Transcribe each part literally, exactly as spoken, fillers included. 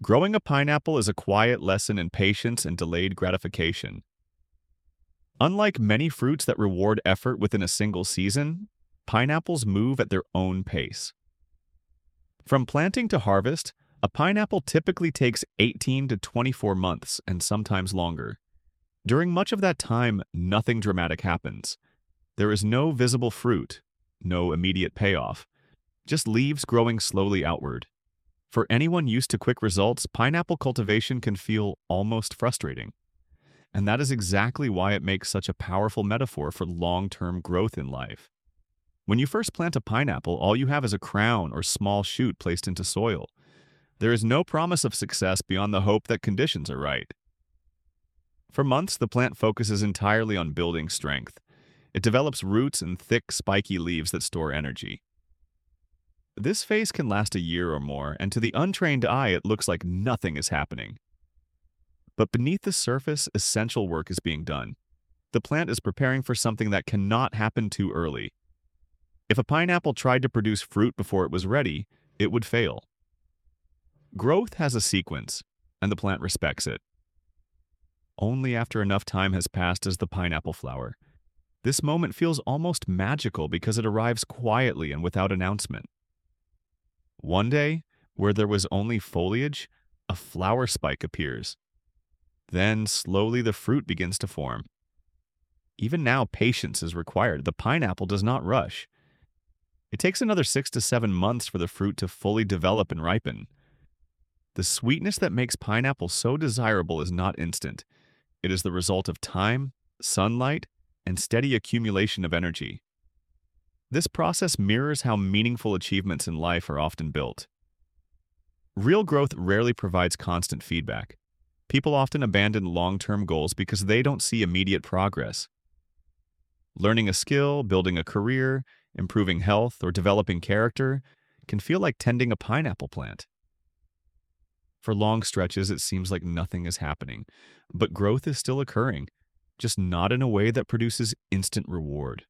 Growing a pineapple is a quiet lesson in patience and delayed gratification. Unlike many fruits that reward effort within a single season, pineapples move at their own pace. From planting to harvest, a pineapple typically takes eighteen to twenty-four months and sometimes longer. During much of that time, nothing dramatic happens. There is no visible fruit, no immediate payoff, just leaves growing slowly outward. For anyone used to quick results, pineapple cultivation can feel almost frustrating. And that is exactly why it makes such a powerful metaphor for long-term growth in life. When you first plant a pineapple, all you have is a crown or small shoot placed into soil. There is no promise of success beyond the hope that conditions are right. For months, the plant focuses entirely on building strength. It develops roots and thick, spiky leaves that store energy. This phase can last a year or more, and to the untrained eye, it looks like nothing is happening. But beneath the surface, essential work is being done. The plant is preparing for something that cannot happen too early. If a pineapple tried to produce fruit before it was ready, it would fail. Growth has a sequence, and the plant respects it. Only after enough time has passed does the pineapple flower. This moment feels almost magical because it arrives quietly and without announcement. One day, where there was only foliage, a flower spike appears. Then, slowly, the fruit begins to form. Even now, patience is required. The pineapple does not rush. It takes another six to seven months for the fruit to fully develop and ripen. The sweetness that makes pineapple so desirable is not instant. It is the result of time, sunlight, and steady accumulation of energy. This process mirrors how meaningful achievements in life are often built. Real growth rarely provides constant feedback. People often abandon long-term goals because they don't see immediate progress. Learning a skill, building a career, improving health, or developing character can feel like tending a pineapple plant. For long stretches, it seems like nothing is happening, but growth is still occurring, just not in a way that produces instant reward.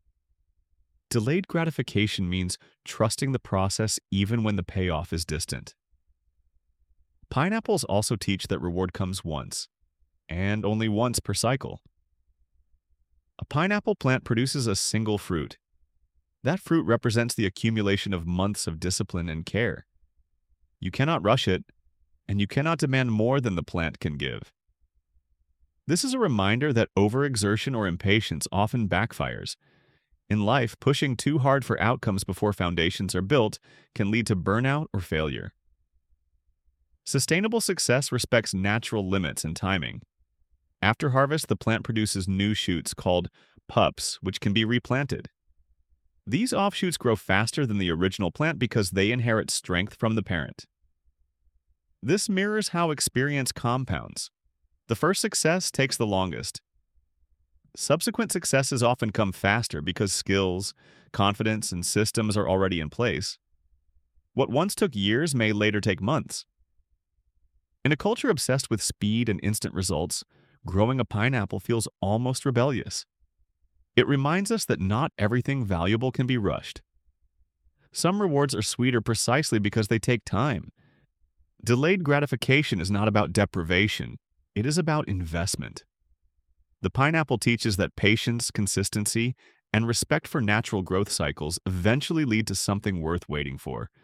Delayed gratification means trusting the process even when the payoff is distant. Pineapples also teach that reward comes once, and only once per cycle. A pineapple plant produces a single fruit. That fruit represents the accumulation of months of discipline and care. You cannot rush it, and you cannot demand more than the plant can give. This is a reminder that overexertion or impatience often backfires. In life, pushing too hard for outcomes before foundations are built can lead to burnout or failure. Sustainable success respects natural limits and timing. After harvest, the plant produces new shoots called pups, which can be replanted. These offshoots grow faster than the original plant because they inherit strength from the parent. This mirrors how experience compounds. The first success takes the longest. Subsequent successes often come faster because skills, confidence, and systems are already in place. What once took years may later take months. In a culture obsessed with speed and instant results, growing a pineapple feels almost rebellious. It reminds us that not everything valuable can be rushed. Some rewards are sweeter precisely because they take time. Delayed gratification is not about deprivation, it is about investment. The pineapple teaches that patience, consistency, and respect for natural growth cycles eventually lead to something worth waiting for.